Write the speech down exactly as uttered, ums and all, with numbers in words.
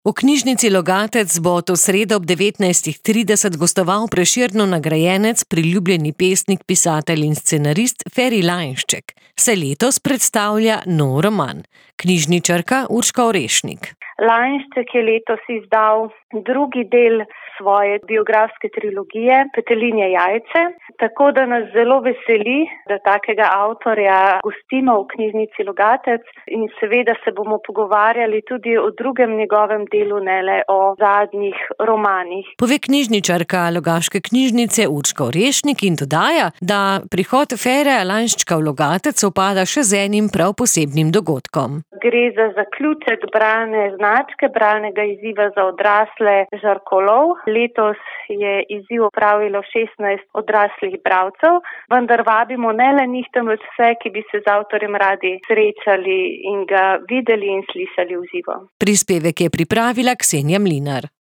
V knjižnici Logatec bo to sredo ob devetnajstih trideset gostoval Prešernov nagrajenec, priljubljeni pesnik, pisatelj in scenarist Feri Lainšček. Se letos predstavlja nov roman. Knjižničarka Urška Orešnik. Lainšček je letos izdal drugi del svoje biografske trilogije Petelinje jajce, tako da nas zelo veseli, da takega avtorja gostimo v knjižnici Logatec in seveda se bomo pogovarjali tudi o drugem njegovem delu, ne le o zadnjih romanih. Pove knjižničarka Logaške knjižnice Urška Orešnik in dodaja, da prihod Fereja Lainščka v Logatec sovpada še z enim prav posebnim dogodkom. Gre za zaključek bralne značke, bralnega izziva za odrasle Žarkolov. Letos je izziv opravilo šestnajst odraslih bralcev, vendar vabimo ne le njih, temveč vse, ki bi se z avtorjem radi srečali in ga videli in slišali v živo. Prispevek je pripravila Ksenja Mlinar.